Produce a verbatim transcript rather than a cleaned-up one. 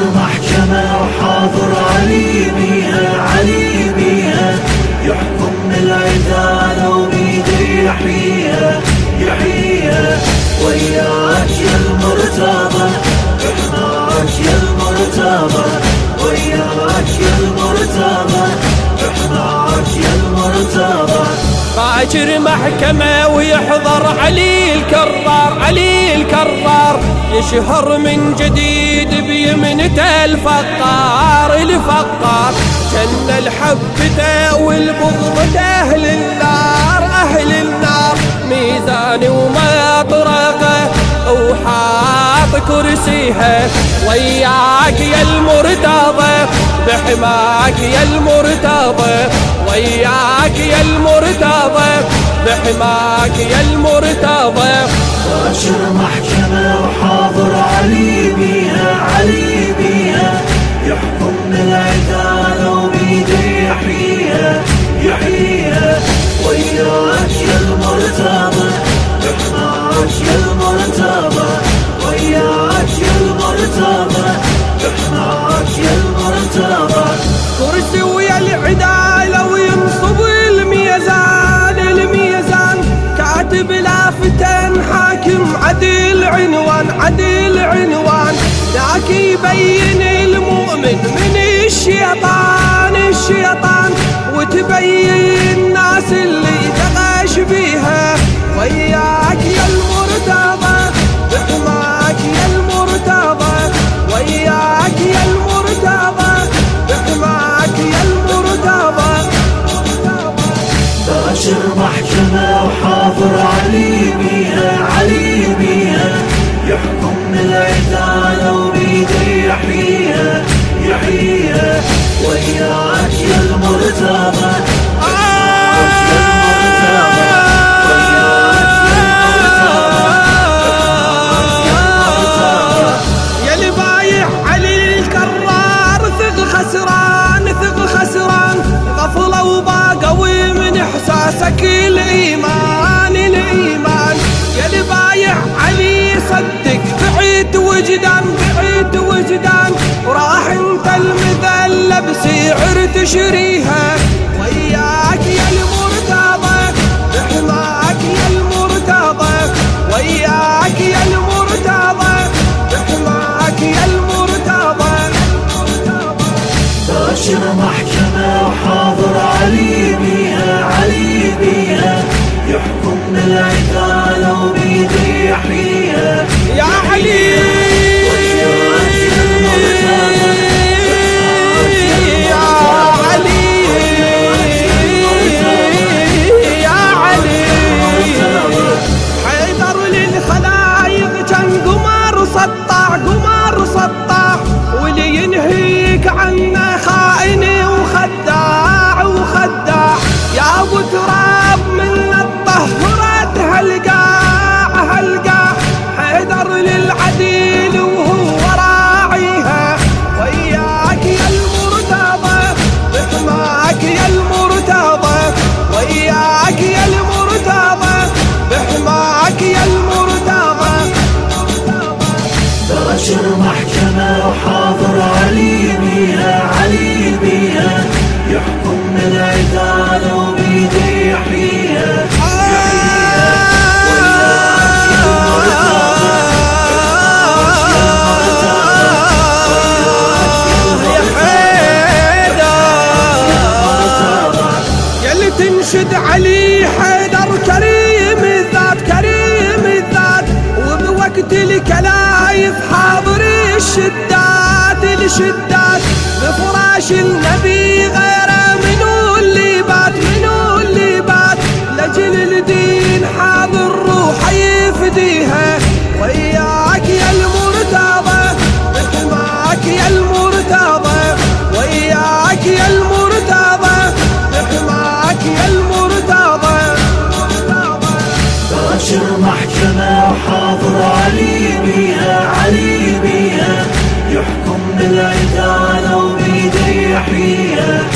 محكمة وحاضر علي بيها علي بيها، يحكم بالعدالة وبيده يحييها يحييها. وياك يا المرتضى احناك يا المرتضى، وياك يا المرتضى احناك يا المرتضى. باكر محكمة ويحضر علي الكرار علي الكرار، يشهر من جديد بيمنته الفقار الفقار. جن الحبته والبغضة أهل النار أهل النار، ميزان ومطرقة وحاط كرسيها. وياك يا المرتضى بحماك يا المرتضى، وياك يا المرتضى بحماك يا المرتضى. باكر محكمة وحاضر علي بيها علي بيها، يحكم بالعدالة وبيده يحييها يحييها. وياك يا المرتضى احناك يا المرتضى، وياك يا المرتضى احناك يا المرتضى. كرسي ويا العدالة وينصب الميزان الميزان، كاتب لافتن حاكم عدل عنوان عدل عنوان. ذاك يبين المؤمن من الشيطان الشيطان، وتبين الناس اللي تغش بيها. وياك يا المرتضى بحماك يا المرتضى، وياك يا المرتضى بحماك يا المرتضى. باكر محكمة وحاضر علي بيها علي بيها، يحكم بالعدالة وبيده يحييها يحييها. وياك يا المرتضى احناك يا المرتضى، وياك يا المرتضى. يا اللي بايع علي الكرار ثق خسران ثق خسران، غفلة وباقوي من احساسك الايمان الايمان. يا اللي بايع علي صدق بعيد وجدان بعيد وجدان، وراح انت المذلة بسعر تشريها. وياك يا المرتضى بحماك يا المرتضى، وياك يا المرتضى بحماك يا المرتضى. باكر محكمة وحاضر علي بيها علي بيها، يحكم بالعدالة وبيده يحييها يا علي وياك يا المرتضى يا علي يا علي. حيدر للخلايق كان قمر سطاع قمر سطاع، واللي ينهيك عنه خائن وخداع وخداع. يا ابو تراب من الطهرات هالقاع هالقاع، حيدر للعديل وهو راعيها. وياك يا المرتضى بحماك يا المرتضى، وياك يا المرتضى بحماك يا المرتضى. باكر محكمة وحاضر علي بيها علي بيها، يحكم بالعدالة وبيده يحييها يحييها. وياك يا المرتضى تنشد علي حيدر كريم الذات كريم الذات، وبوقت الكلايف حاضر الشدات الشدات. بفراش النبي غيره منو اللي بات منو اللي بات، لجل الدين حاضر روحه يفديها. وياك يا المرتضى بحماك يا المرتضى، وياك يا المرتضى بحماك يا المرتضى. باكر محكمة وحاضر علي بيها علي بيها، يحكم بالعدالة وبيده يحييها